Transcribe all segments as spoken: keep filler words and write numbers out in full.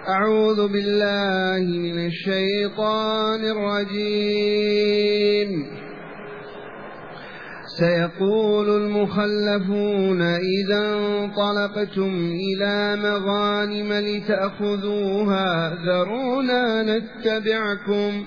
أعوذ بالله من الشيطان الرجيم. سيقول المخلفون إذا انطلقتم إلى مغانم لتأخذوها ذرونا نتبعكم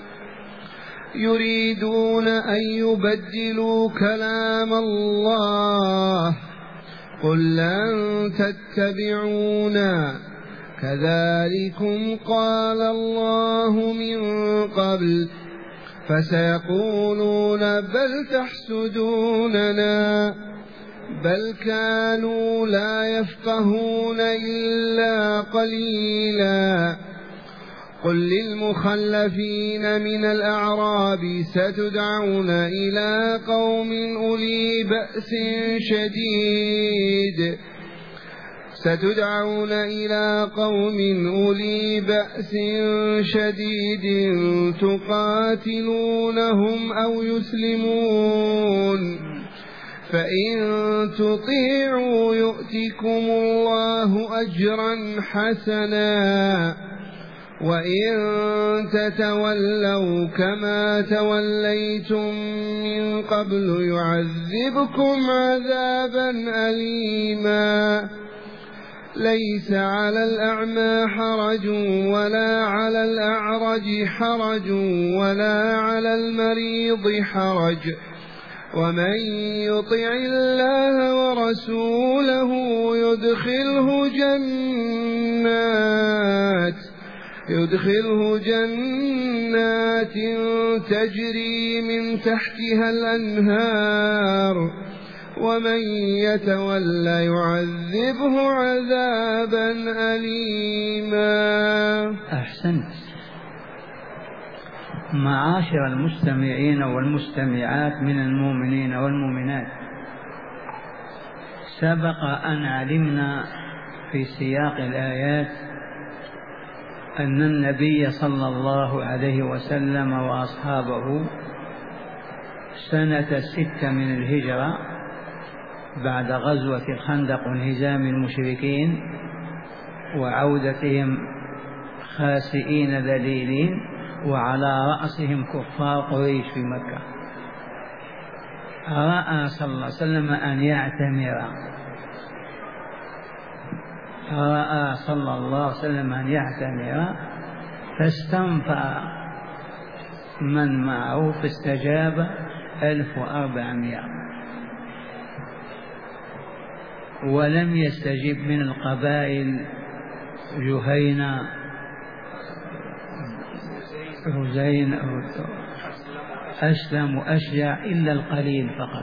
يريدون أن يبدلوا كلام الله قل لن تتبعونا كذلكم قال الله من قبل فسيقولون بل تحسدوننا بل كانوا لا يفقهون إلا قليلا. قل للمخلفين من الأعراب ستدعون إلى قوم أولي بأس شديد ستدعون إلى قوم أولي بأس شديد تقاتلونهم أو يسلمون فإن تطيعوا يؤتكم الله أجرا حسنا وإن تتولوا كما توليتم من قبل يعذبكم عذابا أليما. ليس على الأعمى حرج ولا على الأعرج حرج ولا على المريض حرج ومن يطع الله ورسوله يدخله جنات يدخله جنات تجري من تحتها الأنهار ومن يتولى يعذبه عذابا أليما. أحسنت. معاشر المستمعين والمستمعات من المؤمنين والمؤمنات، سبق أن علمنا في سياق الآيات أن النبي صلى الله عليه وسلم وأصحابه سنة ست من الهجرة بعد غزوة الخندق وانهزام المشركين وعودتهم خاسئين ذليلين وعلى رأسهم كفار قريش في مكة، رأى صلى الله عليه وسلم أن يعتمر رأى صلى الله عليه وسلم أن يعتمر فاستنفع من معه فاستجاب ألف وأربعمائة، ولم يستجب من القبائل جهينة هزين أسلم وأشجع إلا القليل فقط.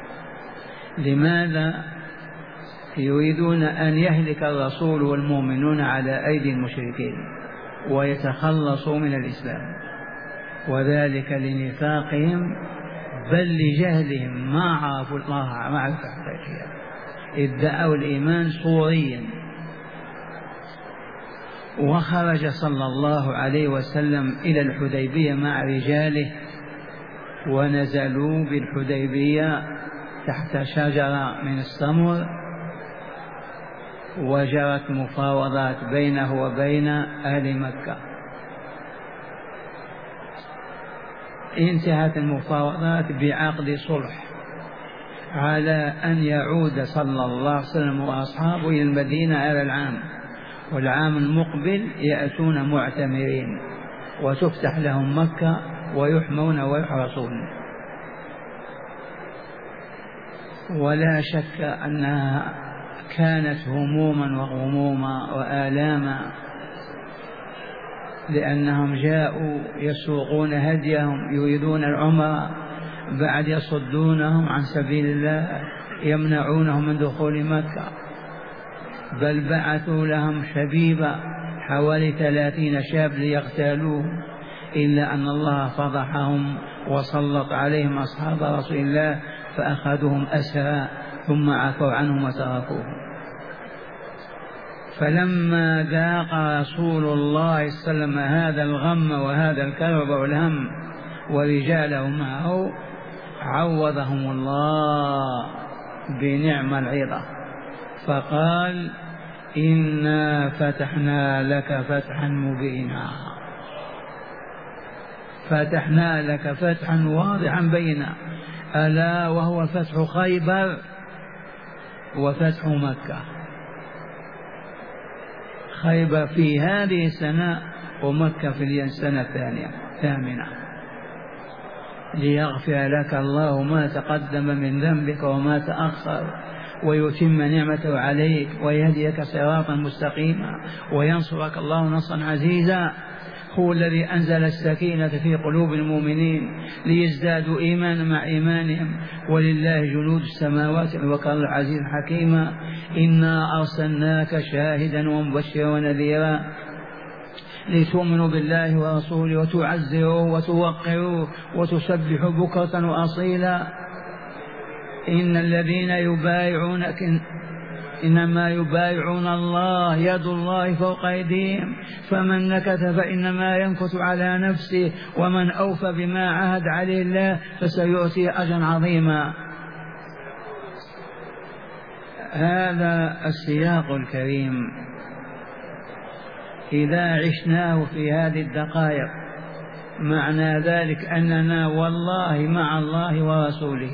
لماذا؟ يريدون أن يهلك الرسول والمؤمنون على أيدي المشركين ويتخلصوا من الإسلام، وذلك لنفاقهم بل لجهلهم ما عرفوا الله معرفة حقيقية، ادعوا الإيمان صوريا. وخرج صلى الله عليه وسلم إلى الحديبية مع رجاله ونزلوا بالحديبية تحت شجرة من السمر، وجرت مفاوضات بينه وبين أهل مكة. انتهت المفاوضات بعقد صلح على أن يعود صلى الله عليه وسلم وأصحابه إلى المدينة على العام، والعام المقبل يأتون معتمرين وتفتح لهم مكة ويحمون ويحرسون. ولا شك أنها كانت هموما وغموما وآلاما، لأنهم جاءوا يسوقون هديهم يريدون العمرة، بعد يصدونهم عن سبيل الله يمنعونهم من دخول مكة، بل بعثوا لهم شبيبة حوالي ثلاثين شاب ليغتالوهم، إلا أن الله فضحهم وسلط عليهم أصحاب رسول الله فأخذوهم أسرى ثم عفوا عنهم وتركوهم. فلما ذاق رسول الله صلى الله عليه وسلم هذا الغم وهذا الكرب والهم ورجاله معه عوضهم الله بنعم العظة، فقال إنا فتحنا لك فتحا مبينا، فتحنا لك فتحا واضحا بينا، ألا وهو فتح خيبر وفتح مكة. خيبر في هذه السنة ومكة في السنة الثانية الثامنة، ليغفر لك الله ما تقدم من ذنبك وما تأخر، ويتم نعمته عليك ويهديك صراطا مستقيما، وينصرك الله نصرا عزيزا. هو الذي أنزل السكينة في قلوب المؤمنين ليزدادوا إيمانا مع إيمانهم، ولله جنود السماوات وكان العزيز حكيما. إنا أرسلناك شاهدا ومبشرا ونذيرا لتؤمنوا بالله ورسوله وتعزروه وتوقروه وتسبحوا بكرة وأصيلا. إن الذين يبايعونك إنما يبايعون الله، يد الله فوق أيديهم، فمن نكث فإنما ينكث على نفسه، ومن أوفى بما عهد عليه الله فسيؤتي أجرا عظيما. هذا السياق الكريم إذا عشناه في هذه الدقائق معنى ذلك أننا والله مع الله ورسوله.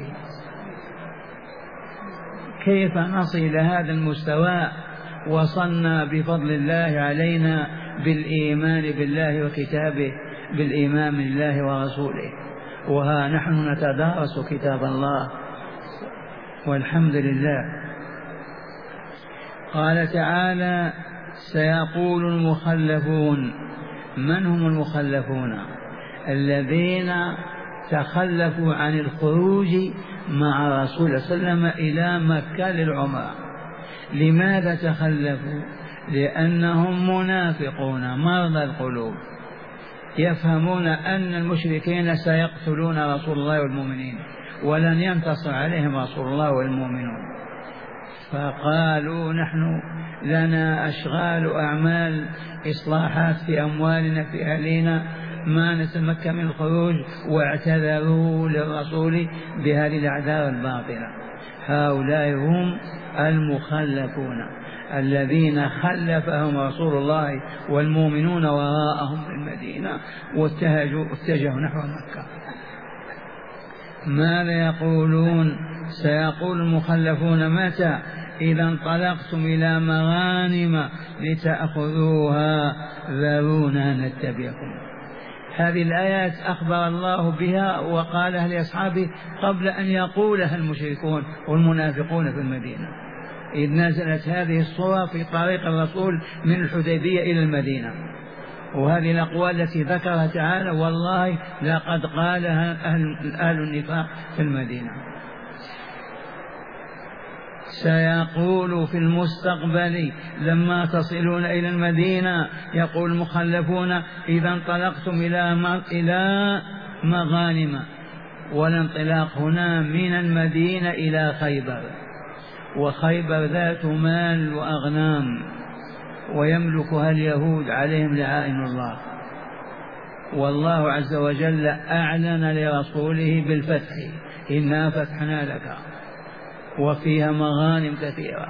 كيف نصل إلى هذا المستوى؟ وصلنا بفضل الله علينا بالإيمان بالله وكتابه، بالإيمان بالله ورسوله، وها نحن نتدارس كتاب الله والحمد لله. قال تعالى: سيقول المخلفون. من هم المخلفون؟ الذين تخلفوا عن الخروج مع رسول الله صلى الله عليه وسلم إلى مكة للعمرة. لماذا تخلفوا؟ لأنهم منافقون مرضى القلوب، يفهمون أن المشركين سيقتلون رسول الله والمؤمنين ولن ينتصر عليهم رسول الله والمؤمنون، فقالوا نحن لنا أشغال وأعمال، إصلاحات في أموالنا في أهلنا، ما نتمكن من الخروج، واعتذروا للرسول بهذه الأعذار الباطلة. هؤلاء هم المخلفون الذين خلفهم رسول الله والمؤمنون وراءهم في المدينة واتجهوا اتجهوا نحو مكة. ماذا يقولون؟ سيقول المخلفون: متى؟ إذا انطلقتم إلى مغانم لتأخذوها ذرونا نتبعكم. هذه الآيات أخبر الله بها وقالها لأصحابه قبل أن يقولها المشركون والمنافقون في المدينة، إذ نزلت هذه الصورة في طريق الرسول من الحديبية إلى المدينة. وهذه الأقوال التي ذكرها تعالى والله لقد قالها أهل, أهل النفاق في المدينة. سيقول في المستقبل لما تصلون إلى المدينة، يقول المخلفون: إذا انطلقتم إلى مغانم. والانطلاق هنا من المدينة إلى خيبر، وخيبر ذات مال وأغنام ويملكها اليهود عليهم لعائن الله، والله عز وجل أعلن لرسوله بالفتح: إنا فتحنا لك، وفيها مغانم كثيرة.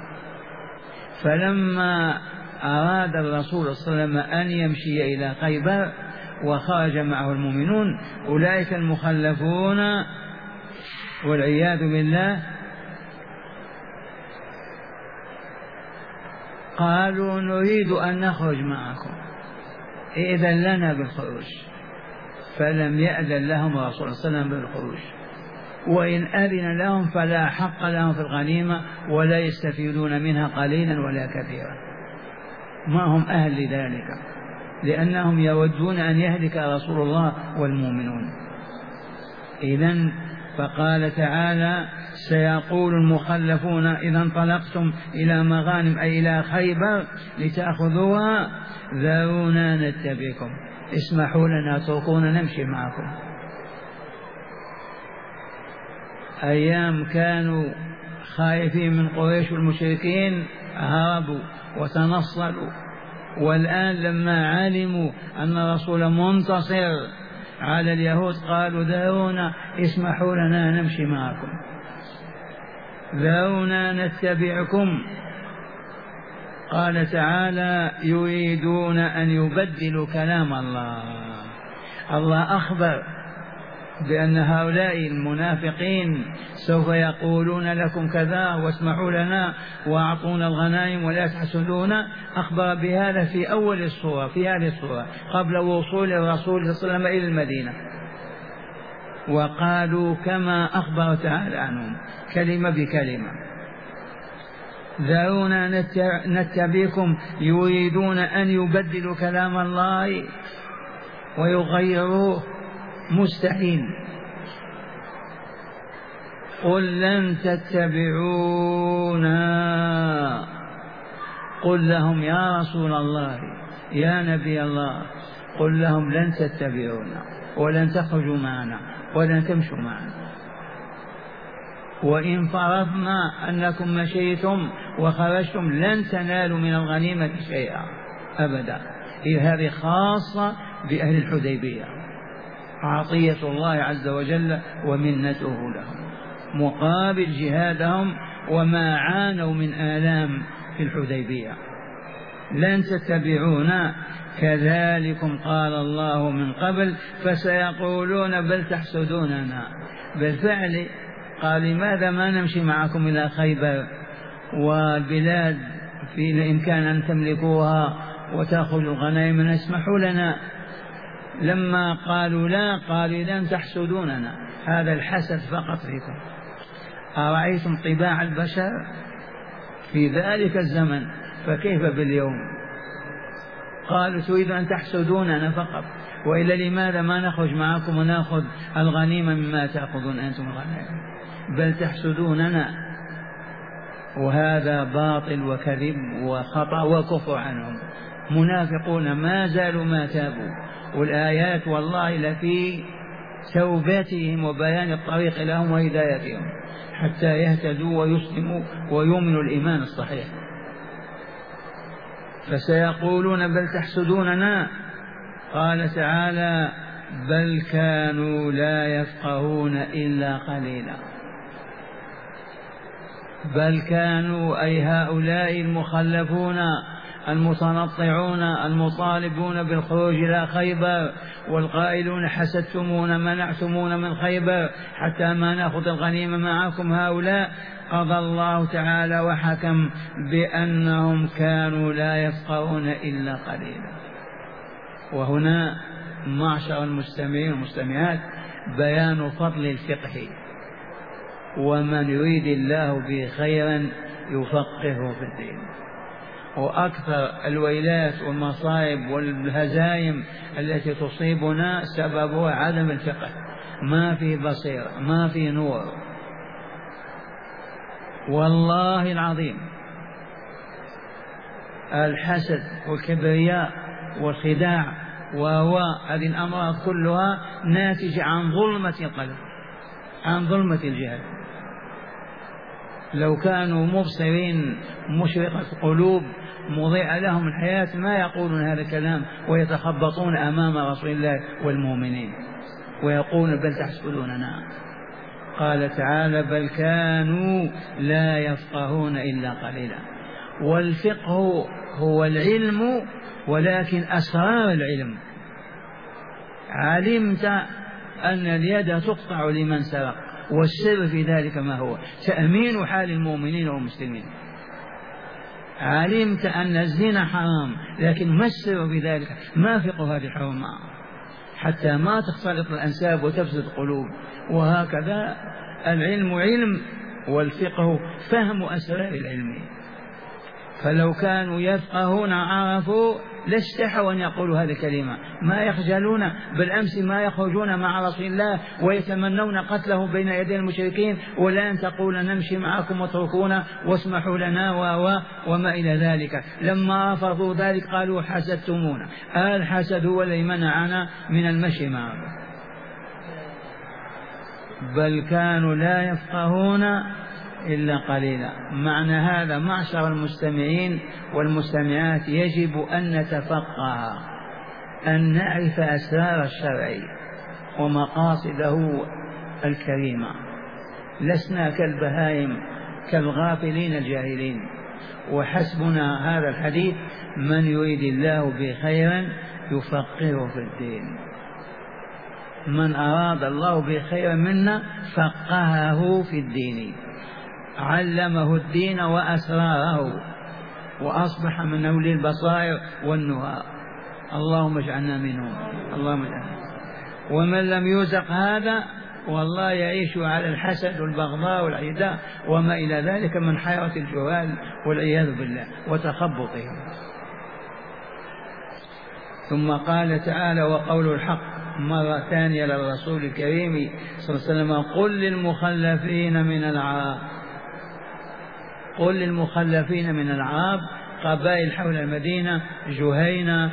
فلما أراد الرسول صلى الله عليه وسلم أن يمشي إلى خيبر وخرج معه المؤمنون، أولئك المخلفون والعياذ بالله قالوا: نريد أن نخرج معكم، إذن لنا بالخروج. فلم يأذن لهم الرسول صلى الله عليه وسلم بالخروج، وإن أذن لهم فلا حق لهم في الغنيمة ولا يستفيدون منها قليلا ولا كثيرا، ما هم أهل لذلك، لأنهم يودون أن يهلك رسول الله والمؤمنون. إذن فقال تعالى: سيقول المخلفون إذا انطلقتم إلى مغانم أي إلى خيبر لتأخذوها ذرونا نتبعكم، اسمحوا لنا اتركونا نمشي معكم. أيام كانوا خائفين من قريش والمشركين هربوا وتنصلوا، والآن لما علموا أن الرسول منتصر على اليهود قالوا: ذرونا، اسمحوا لنا نمشي معكم، ذرونا نتبعكم. قال تعالى يريدون أن يبدلوا كلام الله. الله أخبر بأن هؤلاء المنافقين سوف يقولون لكم كذا واسمحوا لنا وأعطونا الغنائم ولا تحسدونا. أخبر بهذا في أول الصورة، في هذه الصورة قبل وصول الرسول صلى الله عليه وسلم إلى المدينة، وقالوا كما أخبر تعالى عنهم كلمة بكلمة: ذرونا نتبعكم. يريدون أن يبدلوا كلام الله ويغيروه، مستحيل. قل لن تتبعونا. قل لهم يا رسول الله يا نبي الله، قل لهم لن تتبعونا ولن تخرجوا معنا ولن تمشوا معنا، وإن فرضنا أنكم مشيتم وخرجتم لن تنالوا من الغنيمة شيئا أبدا. هذه خاصة بأهل الحديبية، عطية الله عز وجل ومنته لهم مقابل جهادهم وما عانوا من آلام في الحديبية. لن تتبعونا كذلكم قال الله من قبل فسيقولون بل تحسدوننا. بالفعل قال لماذا ما نمشي معكم إلى خيبر والبلاد في الإمكان أن تملكوها وتأخذوا الغنائم اسمحوا لنا. لما قالوا لا قالوا لن تحسدوننا، هذا الحسد فقط فيكم. أرأيتم طباع البشر في ذلك الزمن فكيف باليوم؟ قالوا تريد أن تحسدوننا فقط، وإلا لماذا ما نخرج معكم ونأخذ الغنيمة مما تأخذون أنتم الغنائم؟ بل تحسدوننا. وهذا باطل وكذب وخطأ وكفر عنهم. منافقون ما زالوا ما تابوا، والآيات والله لفي توبتهم وبيان الطريق لهم وهدايتهم حتى يهتدوا ويسلموا ويؤمنوا الإيمان الصحيح. فسيقولون بل تحسدوننا. قال تعالى بل كانوا لا يفقهون إلا قليلا. بل كانوا أي هؤلاء المخلفون المتنطعون المطالبون بالخروج إلى خيبر والقائلون حسدتمونا منعتمونا من خيبر حتى ما نأخذ الغنيمة معكم، هؤلاء قضى الله تعالى وحكم بأنهم كانوا لا يفقهون إلا قليلا. وهنا معشر المستمعين والمستمعات بيان فضل الفقه، ومن يريد الله به خيرا يفقهه في الدين. وأكثر الويلات والمصائب والهزائم التي تصيبنا سببها عدم الفقه، ما في بصيرة ما في نور. والله العظيم الحسد والكبرياء والخداع وهو هذه الأمراض كلها ناتجة عن ظلمة القلب، عن ظلمة الجهل. لو كانوا مبصرين مشرقة القلوب مضيئة لهم الحياة ما يقولون هذا الكلام ويتخبطون أمام رسول الله والمؤمنين ويقولون بل تحسدوننا. قال تعالى بل كانوا لا يفقهون إلا قليلا. والفقه هو العلم ولكن أسرار العلم. علمت أن اليد تقطع لمن سرق، والسر في ذلك ما هو؟ تأمين حال المؤمنين والمسلمين. علمت أن الزنا حرام، لكن ما السر في ذلك؟ ما فقه هذه الحرمة حتى ما تختلط الأنساب وتفسد القلوب. وهكذا العلم علم والفقه فهم أسرار العلم. فلو كانوا يفقهون عرفوا لاستحوا أن يقولوا هذه الكلمة، ما يخجلون. بالأمس ما يخرجون مع رسول الله ويتمنون قتله بين يدي المشركين، ولا أن تقول نمشي معكم واتركونا واسمحوا لنا و وما إلى ذلك. لما رفضوا ذلك قالوا حسدتمونا. الحسد هو الذي منعنا من المشي معكم. بل كانوا لا يفقهون إلا قليلا. معنى هذا معشر المستمعين والمستمعات يجب أن نتفقه، أن نعرف أسرار الشرع ومقاصده الكريمة. لسنا كالبهائم كالغافلين الجاهلين. وحسبنا هذا الحديث: من يريد الله به خيرا يفقهه في الدين. من أراد الله به خيرا منا فقهه في الدين، علمه الدين وأسراره، وأصبح من أولي البصائر والنهى. اللهم اجعلنا منهم، اللهم اجعلنا. ومن لم يرزق هذا والله يعيش على الحسد والبغضاء والعداء وما إلى ذلك من حيرة الجهال والعياذ بالله وتخبطهم. ثم قال تعالى: وقول الحق مرة ثانية للرسول الكريم صلى الله عليه وسلم: قل للمخلفين من الأعراب. قل للمخلفين من الأعراب، قبائل حول المدينة: جهينة،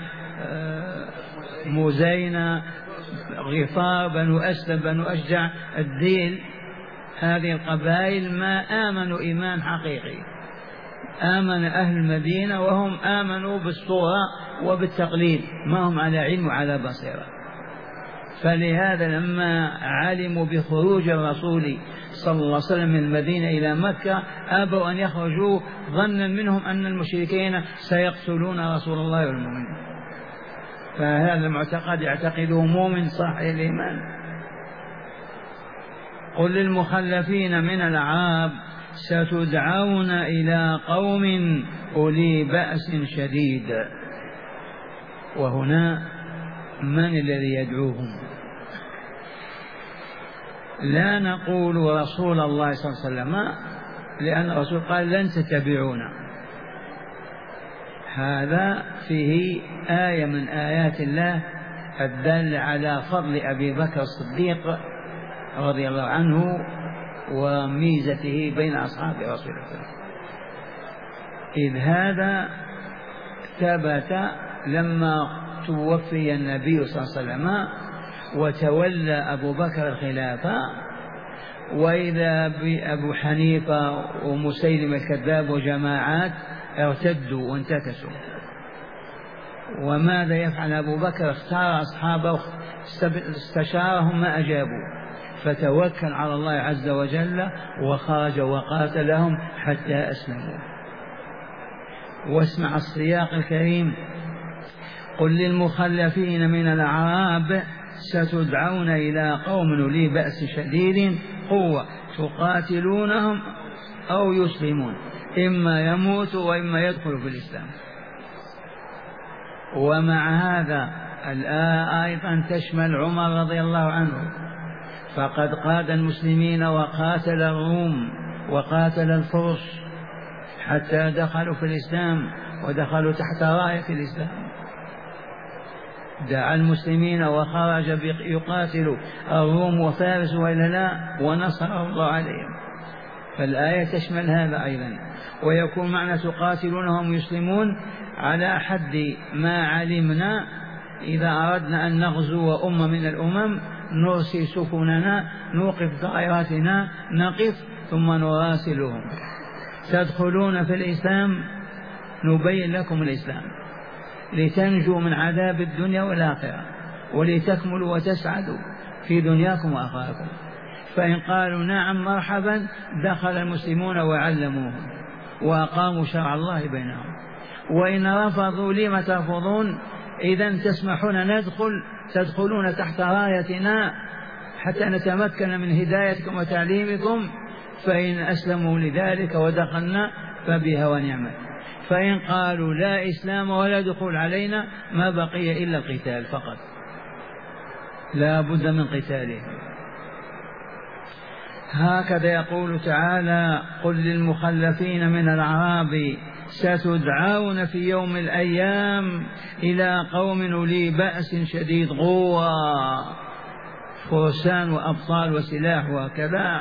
مزينة، غفار، بنو أسلم، بنو أشجع، الديل. هذه القبائل ما آمنوا إيمان حقيقي. آمن أهل المدينة وهم آمنوا بالصورة وبالتقليد، ما هم على علم وعلى بصيرة. فلهذا لما علموا بخروج الرسول صلى الله عليه وسلم من المدينة إلى مكة أبوا أن يخرجوا، ظنا منهم أن المشركين سيقتلون رسول الله والمؤمنين. فهذا المعتقد يعتقده مؤمن صاحب الإيمان. قل للمخلفين من الأعراب: ستدعون إلى قوم أولي بأس شديد. وهنا من الذي يدعوهم؟ لا نقول رسول الله صلى الله عليه وسلم، لأن الرسول قال: لن تتبعونا. هذا فيه آية من آيات الله الدالة على فضل أبي بكر الصديق رضي الله عنه وميزته بين أصحاب رسول الله. إذ هذا ثبت لما توفي النبي صلى الله عليه وسلم وتولى أبو بكر الخلافة، وإذا بأبو حنيفة ومسيلم الكذاب وجماعات ارتدوا وانتكسوا. وماذا يفعل أبو بكر؟ اختار أصحابه، استشارهم ما أجابوا، فتوكل على الله عز وجل وخرج وقاتلهم حتى أسلموا. واسمع السياق الكريم: قل للمخلفين من الأعراب: ستدعون إلى قوم أولي بأس شديد قوة تقاتلونهم أو يسلمون، إما يموتوا وإما يدخلوا في الإسلام. ومع هذا الآية أيضا تشمل عمر رضي الله عنه، فقد قاد المسلمين وقاتل الروم وقاتل الفرس حتى دخلوا في الإسلام ودخلوا تحت راية الإسلام. دعا المسلمين وخرج يقاتل الروم وفارس وإلا لا، ونصر الله عليهم. فالآية تشمل هذا أيضا. ويكون معنى تقاتلونهم يسلمون على حد ما علمنا. إذا أردنا أن نغزو أمة من الأمم نرسل سفننا، نوقف طائراتنا، نقف ثم نراسلهم: تدخلون في الإسلام نبين لكم الإسلام لتنجوا من عذاب الدنيا والآخرة ولتكملوا وتسعدوا في دنياكم وآخركم. فإن قالوا نعم مرحبا دخل المسلمون وعلموهم وأقاموا شرع الله بينهم. وإن رفضوا لما ترفضون؟ إذن تسمحون ندخل، تدخلون تحت رايتنا حتى نتمكن من هدايتكم وتعليمكم. فإن أسلموا لذلك ودخلنا فبها ونعمت. فإن قالوا لا إسلام ولا دخول علينا ما بقي إلا القتال فقط، لا بد من قتالهم. هكذا يقول تعالى: قل للمخلفين من الأعراب: ستدعون في يوم الأيام إلى قوم أولي بأس شديد قوة، فرسان وأبطال وسلاح وكذا،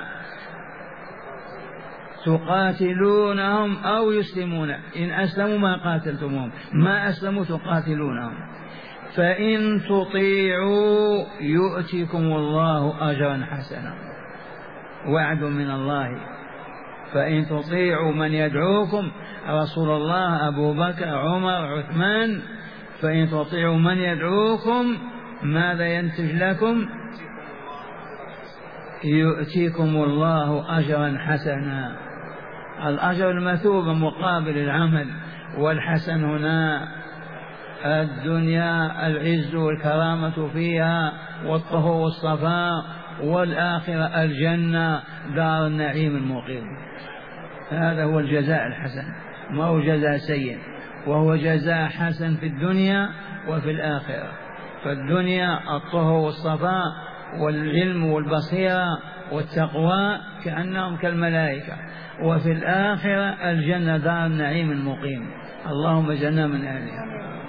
تقاتلونهم أو يسلمون. إن أسلموا ما قاتلتموهم، ما أسلموا تقاتلونهم. فإن تطيعوا يؤتكم الله أجرا حسنا، وعد من الله. فإن تطيعوا من يدعوكم، رسول الله، أبو بكر، عمر، عثمان، فإن تطيعوا من يدعوكم ماذا ينتج لكم؟ يؤتيكم الله أجرا حسنا. الأجر المثوب مقابل العمل. والحسن هنا الدنيا العز والكرامة فيها والطهور والصفاء، والآخرة الجنة دار النعيم المقيم. هذا هو الجزاء الحسن، ما هو جزاء سيء، وهو جزاء حسن في الدنيا وفي الآخرة. فالدنيا الطهور والصفاء والعلم والبصيرة والتقوى كأنهم كالملائكة، وفي الآخرة الجنة دار النعيم المقيم. اللهم اجعلنا من أهلها.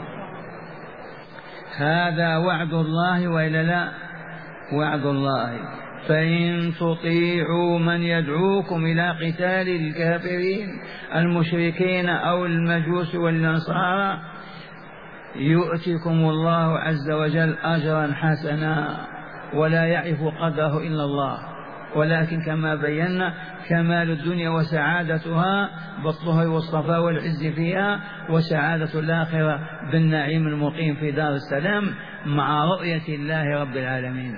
هذا وعد الله وإلا لا؟ وعد الله. فإن تطيعوا من يدعوكم إلى قتال الكافرين المشركين أو المجوس والنصارى يؤتكم الله عز وجل أجرا حسنا، ولا يعرف قدره إلا الله. ولكن كما بينا كمال الدنيا وسعادتها بالطهر والصفاء والعز فيها، وسعادة الآخرة بالنعيم المقيم في دار السلام مع رؤية الله رب العالمين.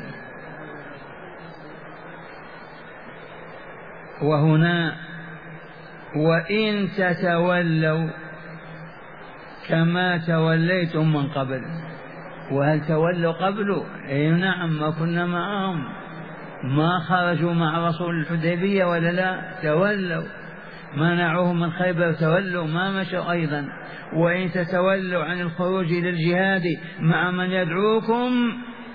وهنا وإن تتولوا كما توليتم من قبل. وهل تولوا قبل؟ أي نعم، ما كنا معهم، ما خرجوا مع رسول الحديبية ولا لا؟ تولوا. منعوهم من خيبر تولوا، ما مشوا أيضا. وإن تتولوا عن الخروج إلى الجهاد مع من يدعوكم،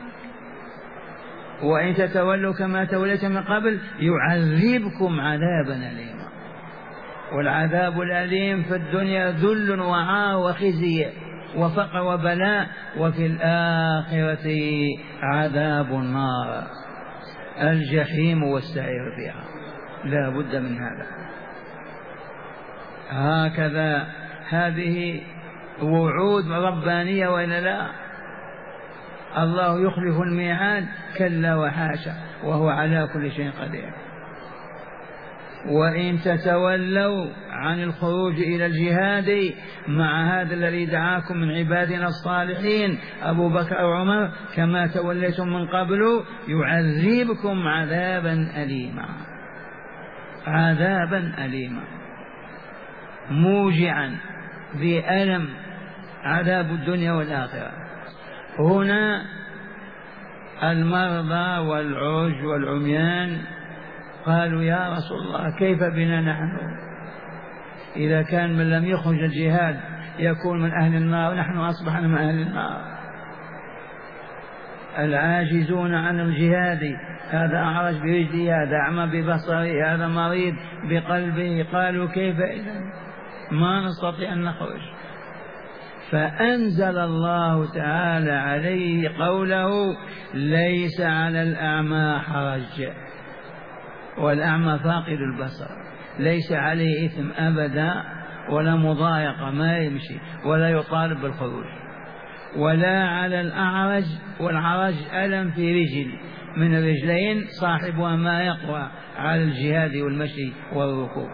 وإن تتولوا كما توليتم من قبل يعذبكم عذابا أليما. والعذاب الأليم في الدنيا ذل وعار وخزي وفقر وبلاء، وفي الآخرة عذاب النار الجحيم والسعير فيها، لا بد من هذا. هكذا هذه وعود ربانية وإلا لا؟ الله يخلف الميعاد؟ كلا وحاشا، وهو على كل شيء قدير. وإن تتولوا عن الخروج إلى الجهاد مع هذا الذي دعاكم من عبادنا الصالحين أبو بكر وعمر كما توليتم من قبل يعذبكم عذابا أليما، عذابا أليما موجعا بألم، عذاب الدنيا والآخرة. هنا المرضى والعرج والعميان قالوا يا رسول الله كيف بنا نحن إذا كان من لم يخرج الجهاد يكون من أهل النار، نحن أصبحنا من أهل النار. العاجزون عن الجهاد، هذا أعرج برجله، هذا أعمى ببصره، هذا مريض بقلبه، قالوا كيف إذن ما نستطيع أن نخرج. فأنزل الله تعالى عليه قوله ليس على الأعمى حرج، والأعمى فاقد البصر ليس عليه إثم أبدا، ولا مضايقة، ما يمشي ولا يطالب بالخروج. ولا على الأعرج، والعرج ألم في رجل من الرجلين صاحبها ما يقوى على الجهاد والمشي والركوب.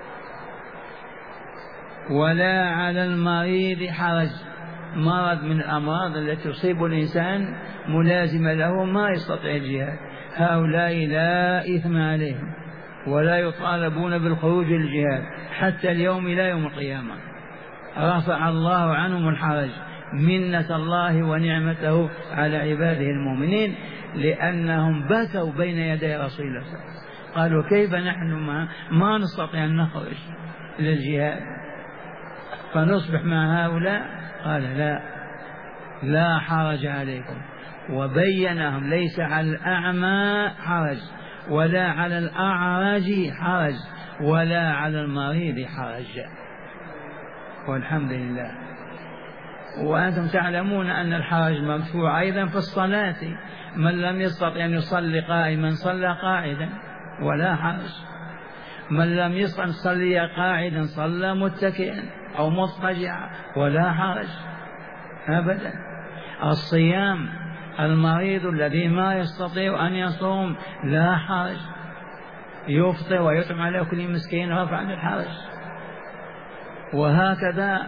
ولا على المريض حرج، مرض من الأمراض التي تصيب الإنسان ملازمة له ما يستطيع الجهاد، هؤلاء لا إثم عليهم ولا يطالبون بالخروج للجهاد حتى اليوم إلى يوم القيامة. رفع الله عنهم الحرج، منة الله ونعمته على عباده المؤمنين، لأنهم بكوا بين يدي رسول الله صلى الله عليه وسلم، قالوا كيف نحن ما, ما نستطيع أن نخرج للجهاد فنصبح مع هؤلاء؟ قال لا لا حرج عليكم. وبينهم ليس على الأعمى حرج، ولا على الأعرج حرج، ولا على المريض حرج، والحمد لله. وأنتم تعلمون أن الحرج مرفوع أيضا في الصلاة، من لم يستطع أن يصلي قائما صلى قاعدا ولا حرج، من لم يستطع أن يصلي قاعدا صلى متكئا أو مضطجعا ولا حرج أبدا. الصيام، المريض الذي ما يستطيع أن يصوم لا حرج، يفطر ويطعم على كل مسكين رفعا الحرج. وهكذا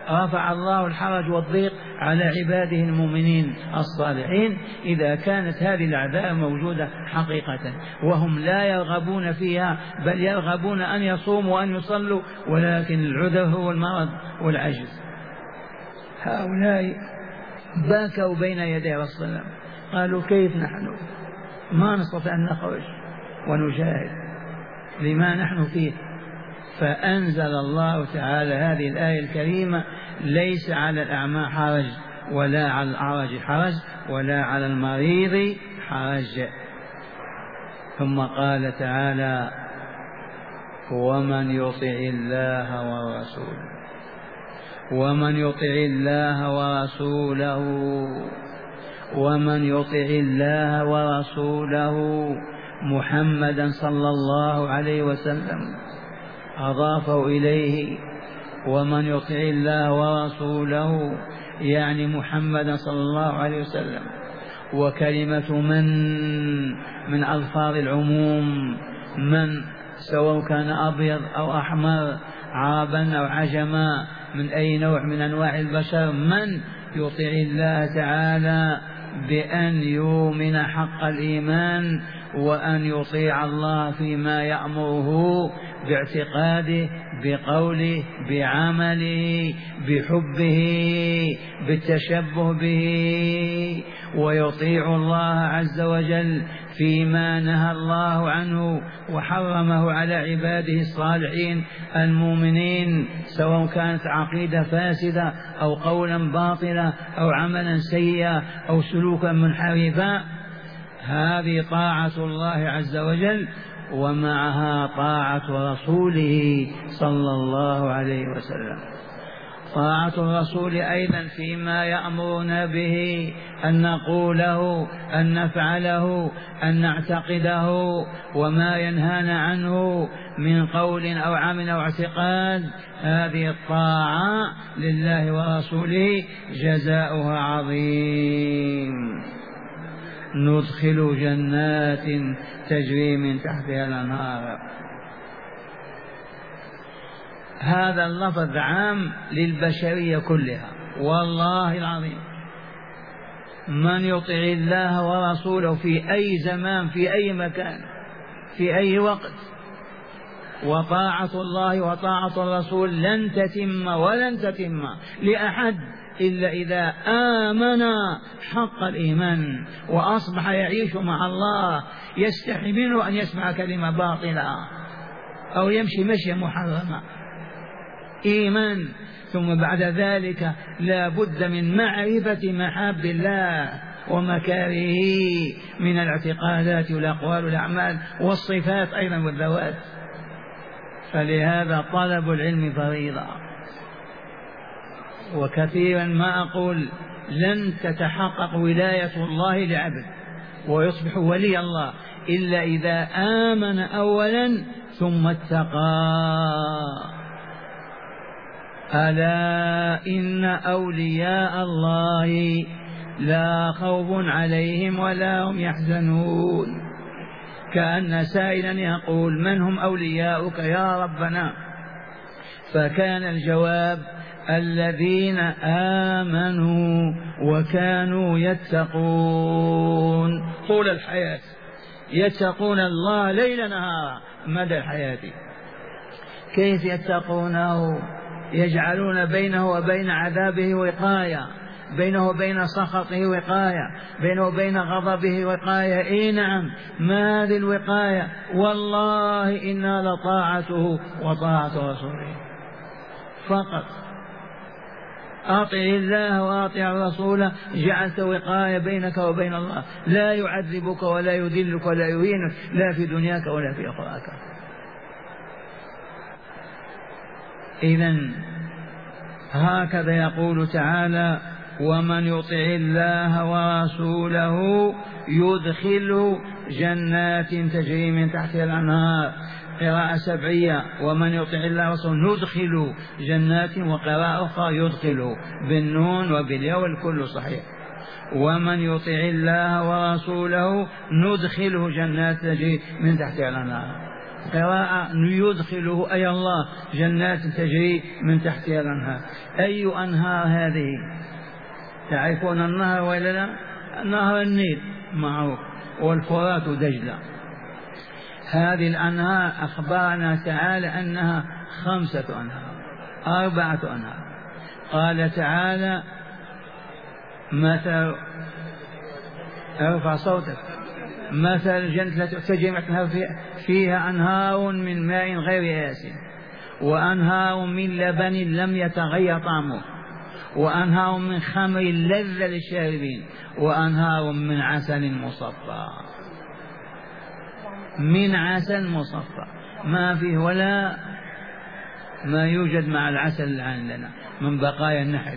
رفع الله الحرج والضيق على عباده المؤمنين الصالحين إذا كانت هذه الأعداء موجودة حقيقة، وهم لا يرغبون فيها، بل يرغبون أن يصوموا وأن يصلوا، ولكن العذر هو المرض والعجز. هؤلاء باكوا بين يدي رسول الله، قالوا كيف نحن ما نستطيع أن نخرج ونجاهد لما نحن فيه؟ فأنزل الله تعالى هذه الآية الكريمة: ليس على الأعمى حرج ولا على الأعرج حرج ولا على المريض حرج. ثم قال تعالى: ومن يطع الله ورسوله ومن يطع الله ورسوله ومن يطع الله ورسوله محمدا صلى الله عليه وسلم، أضافه إليه: ومن يطع الله ورسوله يعني محمدا صلى الله عليه وسلم. وكلمة من من ألفاظ العموم، من سواء كان أبيض أو أحمر، عربا أو عجما، من أي نوع من أنواع البشر، من يطع الله تعالى بأن يؤمن حق الإيمان وأن يطيع الله فيما يأمره باعتقاده، بقوله، بعمله، بحبه، بالتشبه به، ويطيع الله عز وجل فيما نهى الله عنه وحرمه على عباده الصالحين المؤمنين، سواء كانت عقيدة فاسدة أو قولا باطلا أو عملا سيئا أو سلوكا منحرفا. هذه طاعة الله عز وجل، ومعها طاعة رسوله صلى الله عليه وسلم. طاعة الرسول أيضا فيما يأمرنا به، أن نقوله، أن نفعله، أن نعتقده، وما ينهانا عنه من قول أو عمل أو اعتقاد. هذه الطاعة لله ورسوله جزاؤها عظيم. ندخل جنات تجري من تحتها الأنهار. هذا اللفظ عام للبشرية كلها، والله العظيم. من يطع الله ورسوله في أي زمان، في أي مكان، في أي وقت، وطاعة الله وطاعة الرسول لن تتم ولن تتم لأحد إلا إذا آمن حق الإيمان وأصبح يعيش مع الله، يستحي منه أن يسمع كلمة باطلة أو يمشي مشي محرمة. إيمان. ثم بعد ذلك لا بد من معرفة محاب الله ومكارهه من الاعتقادات والأقوال والأعمال والصفات أيضا والذوات. فلهذا طلب العلم فريضة. وكثيرا ما أقول لن تتحقق ولاية الله لعبد ويصبح ولي الله إلا إذا آمن أولا ثم اتقى. ألا إن أولياء الله لا خوف عليهم ولا هم يحزنون. كأن سائلا يقول: من هم أولياؤك يا ربنا؟ فكان الجواب: الذين آمنوا وكانوا يتقون طول الحياة، يتقون الله ليل نهار مدى الحياة. كيف يتقونه؟ يجعلون بينه وبين عذابه وقاية، بينه وبين سخطه وقاية، بينه وبين غضبه وقاية. إيه نعم، ما هذه الوقاية؟ والله إنا لطاعته وطاعة رسوله فقط. أطع الله وأطع الرسول، جعلت وقاية بينك وبين الله، لا يعذبك ولا يذلك ولا يهينك، لا في دنياك ولا في أخراك. إذن هكذا يقول تعالى: ومن يطع الله ورسوله يدخل جنات تجري من تحتها الأنهار. قراءة سبعية: ومن يطع الله ورسوله ندخل جنات، وقراءة أخرى يدخل بالنون وبالياء والكل صحيح. ومن يطع الله ورسوله ندخله جنات تجري من تحتها الأنهار. قراءة يدخله أي الله جنات تجري من تحتها الأنهار. أي أنهار هذه؟ تعرفون النهر ولا لا؟ نهر النيل معروف، والفرات ودجلة. هذه الأنهار أخبرنا تعالى أنها خمسة أنهار، أربعة أنهار. قال تعالى مثل، ارفع صوتك، مثل الجنة تجري فيها أنهار من ماء غير آسن، وأنهار من لبن لم يتغير طعمه، وأنهار من خمر لذة للشاربين، وأنهار من عسل مصفى. من عسل مصفى، ما فيه ولا ما يوجد مع العسل اللي عندنا من بقايا النحل.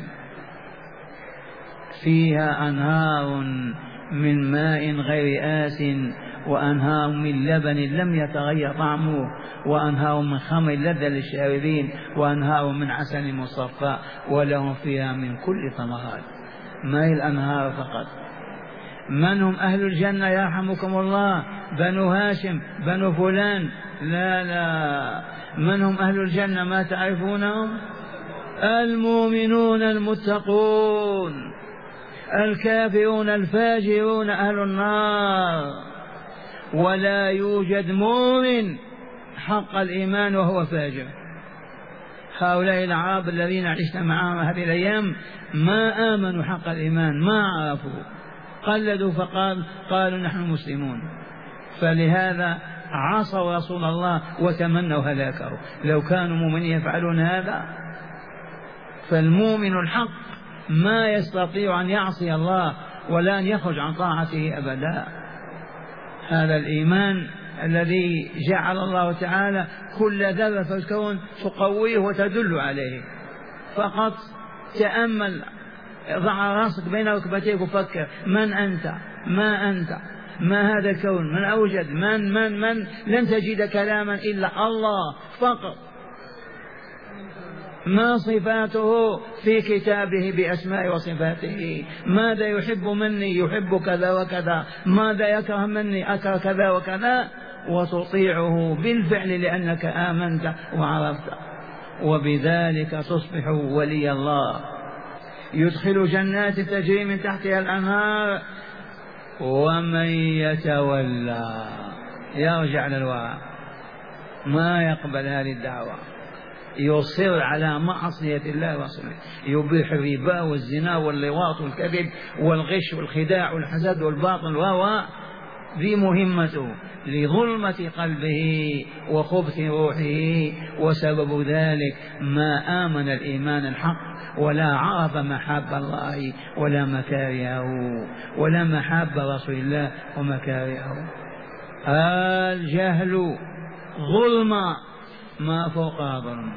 فيها أنهار من ماء غير آسن، وأنهار من لبن لم يتغير طعمه، وأنهار من خمر لذة للشاربين، وأنهار من عسل مصفى، ولهم فيها من كل ثمرات. ما هي الأنهار فقط. من هم أهل الجنة يرحمكم الله؟ بنو هاشم، بنو فلان؟ لا لا، من هم أهل الجنة ما تعرفونهم؟ المؤمنون المتقون. الكافرون الفاجرون أهل النار. ولا يوجد مؤمن حق الإيمان وهو فاجر. هؤلاء العرب الذين عشنا معهم هذه الأيام ما آمنوا حق الإيمان، ما عرفوا، قلدوا فقال قالوا نحن مسلمون، فلهذا عصوا رسول الله وتمنوا هلاكه. لو كانوا مؤمنين يفعلون هذا. فالمؤمن الحق ما يستطيع أن يعصي الله ولا أن يخرج عن طاعته أبدا. هذا الإيمان الذي جعل الله تعالى كل ذرة في الكون تقويه وتدل عليه. فقط تأمل، ضع راسك بين ركبتيك وفكر، من أنت؟ ما أنت؟ ما هذا الكون؟ من أوجد؟ من من من لن تجد كلاما إلا الله فقط. ما صفاته في كتابه بأسماء وصفاته؟ ماذا يحب مني؟ يحب كذا وكذا. ماذا يكره مني؟ أكره كذا وكذا. وتطيعه بالفعل لأنك آمنت وعرفت، وبذلك تصبح ولي الله. يدخل جنات تجري من تحتها الأنهار. ومن يتولى يرجع للوراء، ما يقبل هذه الدعوة، يصر على معصية الله ورسوله، يبيح الربا والزنا واللواط والكذب والغش والخداع والحسد والباطل، وهو ذي مهمته لظلمة قلبه وخبث روحه. وسبب ذلك ما آمن الإيمان الحق ولا عرف محاب الله ولا مكارهه ولا محاب رسول الله ومكارهه. الجهل ظلمة ما فوقها ظلم.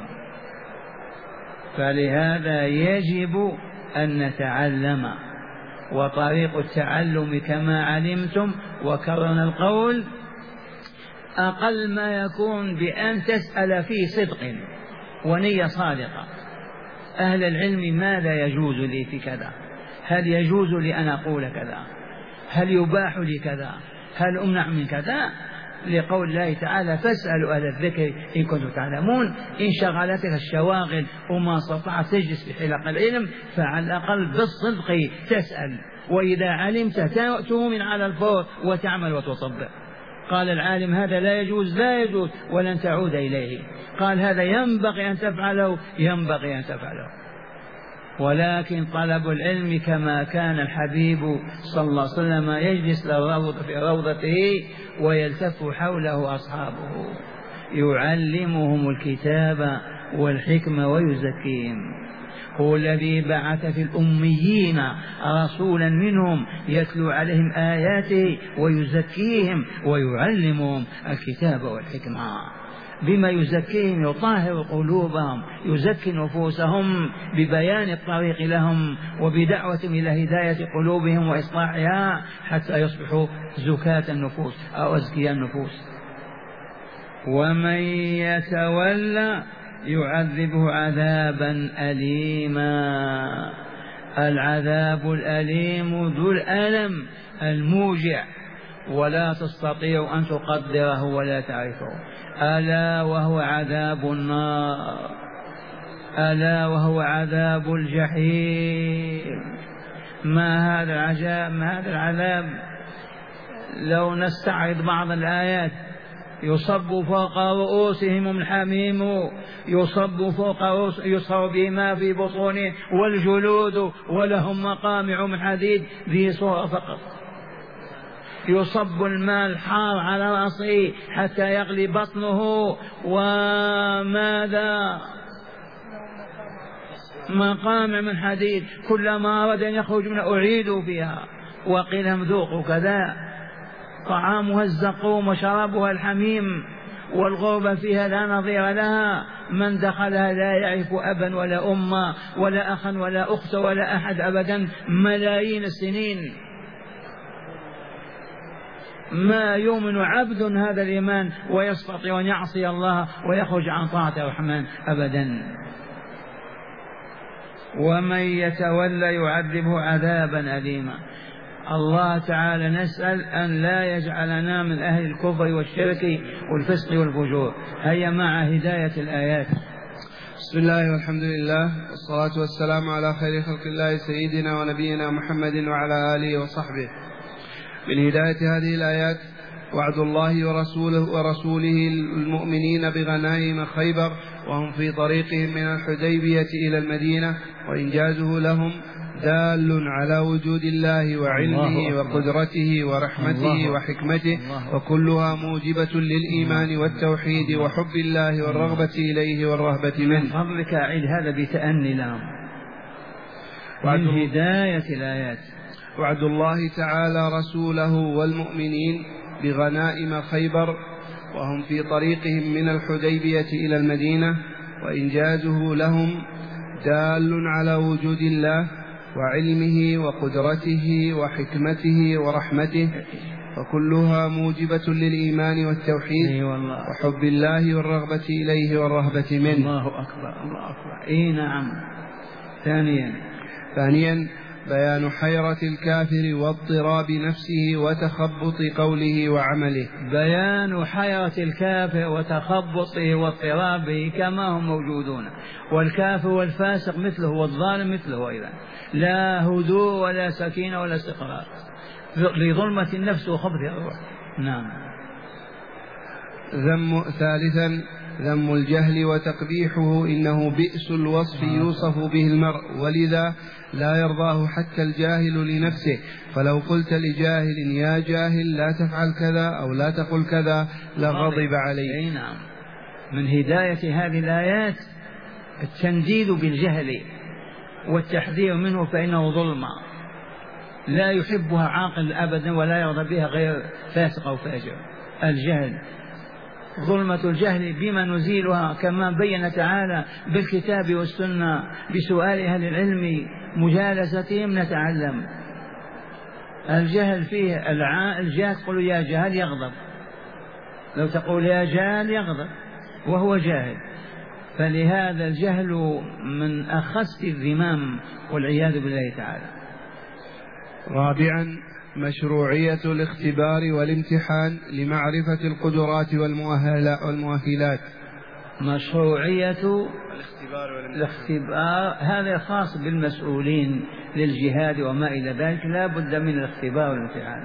فلهذا يجب أن نتعلم. وطريق التعلم كما علمتم وكررنا القول أقل ما يكون بأن تسأل في صدق ونية صادقة. أهل العلم ماذا يجوز لي في كذا؟ هل يجوز لي أن أقول كذا؟ هل يباح لي كذا؟ هل أمنع من كذا؟ لقول الله تعالى فاسألوا أهل الذكر إن كنتم تعلمون. إن شغلتك الشواغل وما استطعت تجلس في حلق العلم فعلى الأقل بالصدق تسأل، وإذا علمت تؤمن على الفور وتعمل وتصبر. قال العالم هذا لا يجوز، لا يجوز ولن تعود إليه. قال هذا ينبغي أن تفعله، ينبغي أن تفعله. ولكن طلب العلم كما كان الحبيب صلى الله عليه وسلم يجلس في روضته ويلتف حوله أصحابه يعلمهم الكتاب والحكمة ويزكيهم. هو الذي بعث في الأميين رسولا منهم يتلو عليهم آياته ويزكيهم ويعلمهم الكتاب والحكمة. بما يزكيهم يطهر قلوبهم، يزكي نفوسهم ببيان الطريق لهم وبدعوتهم إلى هداية قلوبهم وإصلاحها حتى يصبحوا زكاة النفوس أو أزكياء النفوس. ومن يتولى يعذبه عذابا أليما. العذاب الأليم ذو الألم الموجع، ولا تستطيع أن تقدره ولا تعرفه. ألا وهو عذاب النار، ألا وهو عذاب الجحيم. ما هذا العذاب، ما هذا العذاب. لو نستعرض بعض الآيات: يصب فوق رؤوسهم الحميم، يصب فوق رؤوس يصب بما في بطونه والجلود، ولهم مقامع من حديد. ذي صورة فقط. يصب الماء الحار على رأسه حتى يغلي بطنه، وماذا؟ مقامع من حديد، كلما أراد أن يخرج منها أعيدوا فيها وقيل لهم ذوقوا كذا. طعامها الزقوم وشرابها الحميم، والغربة فيها لا نظير لها. من دخلها لا يعرف أبا ولا أما ولا أخا ولا أخت ولا أحد أبدا ملايين السنين. ما يؤمن عبد هذا الإيمان ويستطيع أن يعصي الله ويخرج عن طاعة الرحمن أبدا. ومن يتولى يعذبه عذابا أليما. الله تعالى نسأل أن لا يجعلنا من أهل الكفر والشرك والفسق والفجور. هيا مع هداية الآيات. بسم الله والحمد لله والصلاة والسلام على خير خلق الله سيدنا ونبينا محمد وعلى آله وصحبه. من هداية هذه الآيات: وعد الله ورسوله, ورسوله المؤمنين بغنائم خيبر وهم في طريقهم من الحديبية إلى المدينة، وإنجازه لهم دال على وجود الله وعلمه وقدرته ورحمته وحكمته، وكلها موجبة للإيمان والتوحيد وحب الله والرغبة إليه والرهبة منه. من فضلك أعيد هذا بتأني لهم. من هداية الآيات: وعد الله تعالى رسوله والمؤمنين بغنائم خيبر وهم في طريقهم من الحديبية إلى المدينة، وإنجازه لهم دال على وجود الله وعلمه وقدرته وحكمته ورحمته، وكلها موجبة للإيمان والتوحيد وحب الله والرغبة إليه والرهبة منه. الله أكبر، الله أكبر. إيه نعم. ثانيا ثانيا بيان حيرة الكافر واضطراب نفسه وتخبط قوله وعمله. بيان حيرة الكافر وتخبطه واضطرابه كما هم موجودون، والكافر والفاسق مثله والظالم مثله أيضا، لا هدوء ولا سكينة ولا استقرار لظلمة النفس وخبث الروح. نعم. ذم ثالثا ذم الجهل وتقبيحه، إنه بئس الوصف يوصف به المرء، ولذا لا يرضاه حتى الجاهل لنفسه. فلو قلت لجاهل يا جاهل لا تفعل كذا أو لا تقل كذا لغضب عليه. أي نعم. من هداية هذه الآيات التنديد بالجهل والتحذير منه، فإنه ظلمة لا يحبها عاقل أبدا ولا يرضى بها غير فاسق أو فاجر. الجهل ظلمة الجهل بما نزيلها، كما بين تعالى بالكتاب والسنة بسؤال أهل العلم مجالستهم نتعلم. الجهل فيه الجاهل تقول يا جاهل يغضب، لو تقول يا جاهل يغضب وهو جاهل. فلهذا الجهل من أخس الذمام والعياذ بالله تعالى. رابعا مشروعية الاختبار والامتحان لمعرفة القدرات والمؤهلات. مشروعية الاختبار هذا خاص بالمسؤولين للجهاد وما إلى ذلك، لا بد من الاختبار والامتحان.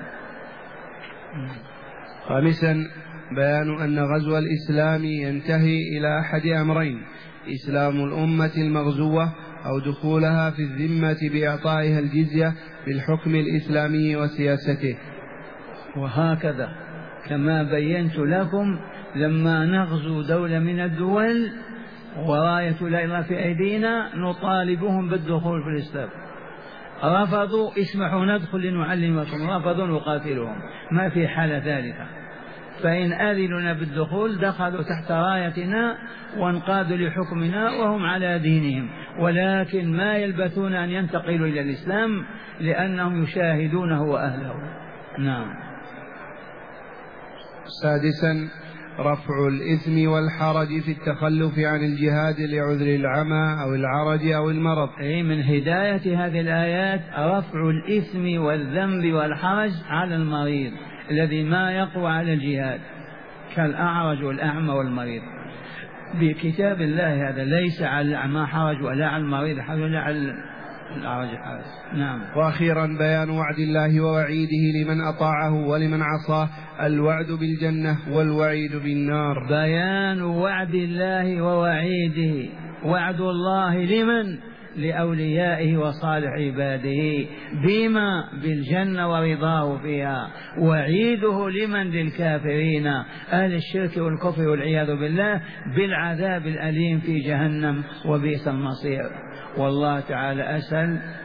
خامسا بيان أن غزو الإسلام ينتهي إلى أحد أمرين: إسلام الأمة المغزوة أو دخولها في الذمة بإعطائها الجزية بالحكم الإسلامي وسياسته. وهكذا كما بينت لكم لما نغزو دولة من الدول وراية لا إله في أيدينا نطالبهم بالدخول في الإسلام، رفضوا اسمحوا ندخل لنعلمكم، رفضوا نقاتلهم، ما في حالة ثالثة. فإن آذننا بالدخول دخلوا تحت رايتنا وانقادوا لحكمنا وهم على دينهم، ولكن ما يلبثون أن ينتقلوا إلى الإسلام لأنهم يشاهدونه وأهله. نعم. سادسا رفع الإثم والحرج في التخلف عن الجهاد لعذر العمى أو العرج أو المرض. أي من هداية هذه الآيات رفع الإثم والذنب والحرج على المريض الذي ما يقوى على الجهاد كالأعرج والأعمى والمريض. بكتاب الله هذا ليس على الأعمى حرج ولا على المريض حرج ولا على الأعرج حرج. نعم. وأخيرا بيان وعد الله ووعيده لمن أطاعه ولمن عصاه، الوعد بالجنة والوعيد بالنار. بيان وعد الله ووعيده، وعد الله لمن؟ لأوليائه وصالح عباده، بما؟ بالجنة ورضاه فيها. وعيده لمن؟ للكافرين أهل الشرك والكفر والعياذ بالله بالعذاب الأليم في جهنم وبئس المصير. والله تعالى أسأل